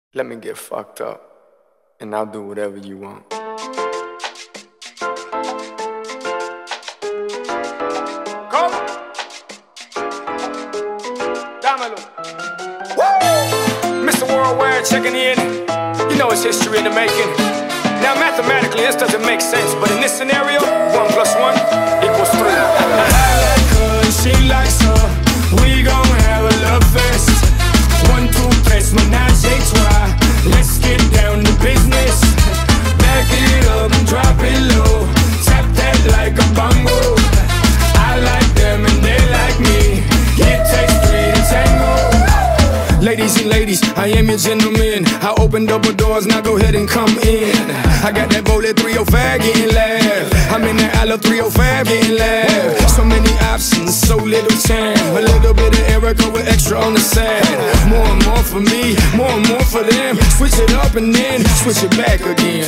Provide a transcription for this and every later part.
Let me get fucked up, and I'll do whatever you want. Come, dámelo. Woo! Mr. Worldwide checking in. You know it's history in the making. Now mathematically this doesn't make sense, but in this scenario, 1 + 1 = 3. I like her and she likes her. We gon' have a love fest. 1, 2, 3, menage a trois. Let's get down to business. Back it up and drop it low. Tap that like a bongo. I like them and they like me. It takes 3 to tango. Ladies and ladies, I am your gentleman. I opened up the doors, now go ahead and come in. I got that Volet 305 getting laugh. I'm in that Isla 305 getting laugh. So many options, so little time. A little bit of Erica with extra on the side. More and more for me, more and more for them. Switch it up and then switch it back again.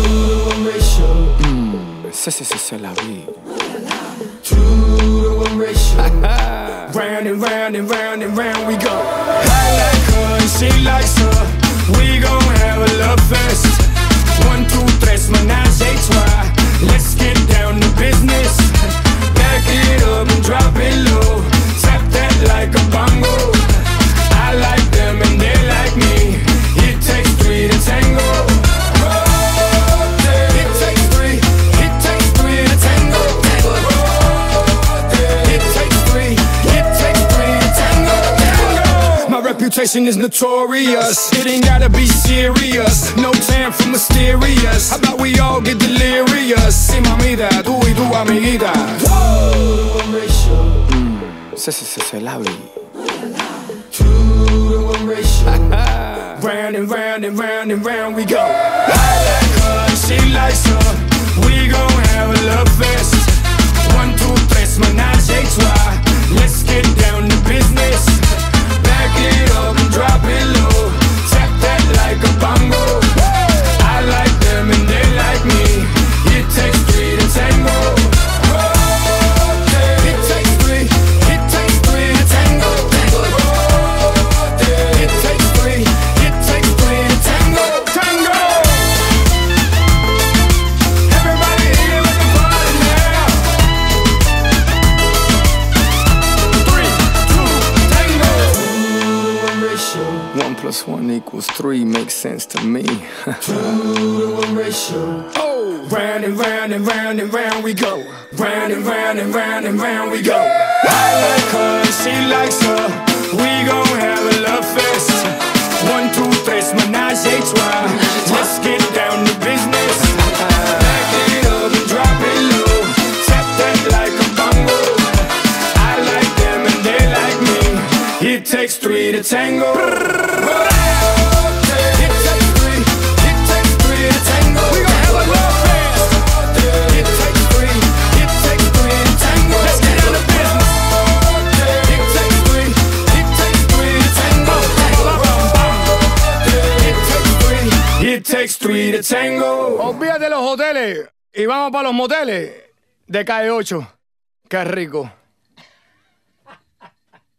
C'est la vie. 2 to 1 ratio. Round and round and round and round we go. I like her and she likes her. We gon' have a love fest. 1, 2, 3, menage a trois. Let's get down to business. Back it up and drop it low. Tap that like a bongo. I like them and they like me. It takes 3 to tango. It takes 3. It takes 3 to tango. It takes 3. It takes 3 to tango. My reputation is notorious. It ain't gotta be serious. No time for mysterious. How about we all get delirious? Sí, mamita, tú y tu amiguita. C'est la vie. 2 to 1 ratio. Round and round and round and round we go. I like her and she likes her. We gon' have a love fest. 1, 2, 3, menage a trois. Let's get down to business. Back it up and drop it low. Tap that like a bongo. I like them and they like me. It takes 3 to tango. It takes 3. It takes 3 to tango. It takes 3. It takes 3 to tango. Tango. Everybody here with the party now. 3, 2, tango. 1 ratio. 1 + 1 = 3 makes sense to me. 2 to 1 ratio. Oh, round and round and round and round we go. Round and round and round and round we go. I like her and she likes her. We gon' have a love fest. 1, 2, 3, menage a trois. Let's get down to business. Back it up and drop it low. Tap that like a bongo. I like them and they like me. It takes 3 to tango. It takes 3. It takes 3 to tango. We gon' have a love fest. It takes 3. It takes 3 to tango. Let's get down to business. It takes 3. It takes 3 to tango. It takes 3. It takes 3 to tango. Olvídate de los hoteles y vamos para los moteles de Calle 8. Qué rico.